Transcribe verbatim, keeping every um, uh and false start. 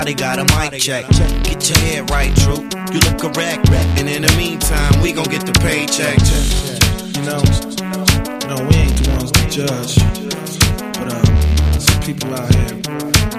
They got a mic check. Get your head right, Drew. You look correct. And in the meantime, we gon' get the paycheck. You know, no, we ain't the ones to judge. But uh, some people out here